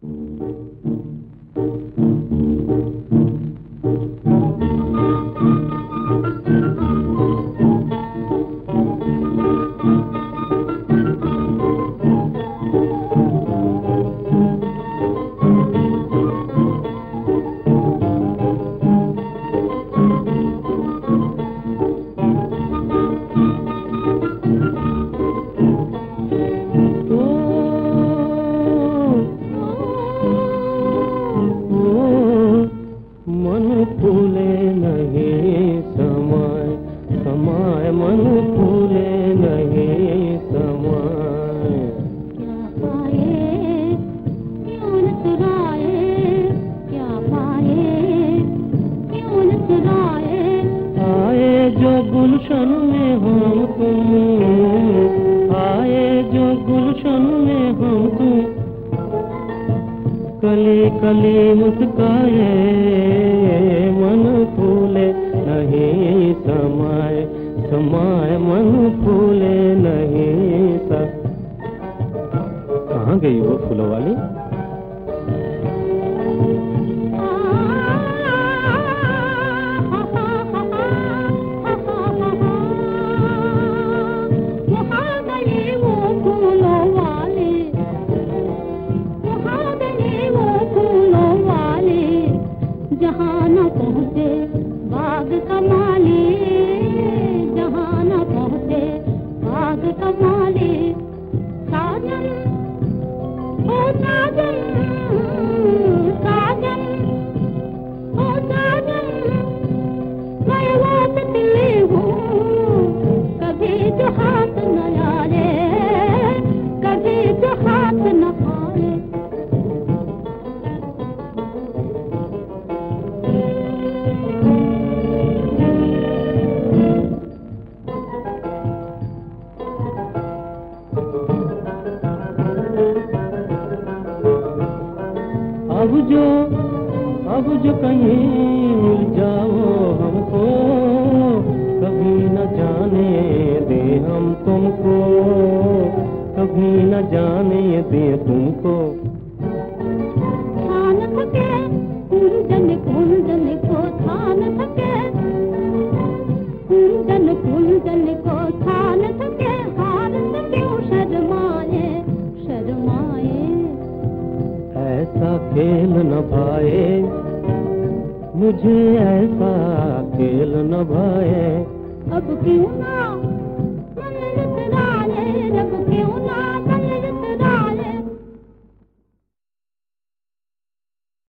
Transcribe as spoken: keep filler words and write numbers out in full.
गुलशन में हम तुम आए, जो गुलशन में हम तुम कली कली मुस्काए, मन फूले नहीं समाए, समाए मन फूले नहीं सा। कहाँ गई वो फूलों वाली? जहाँ न पहुँचे बाग का माली, जहाँ न पहुँचे बाग का माली, साजन ओ साजन, साजन ओ साजन, मैं वो तितली हूँ कभी जो हाथ न आए, कभी जो हाथ न आए। अब जो अब जो कहीं मिल जाओ हमको, कभी न जाने दे हम तुमको, कभी न जाने दे तुमको। थान थके कुंजन कुंजन को, थान थके कुंजन कुंजन को, थान थके हार सके शर्माए, शर्माए। ऐसा खेल न भाए मुझे, ऐसा खेल न भाए। अब क्यों ना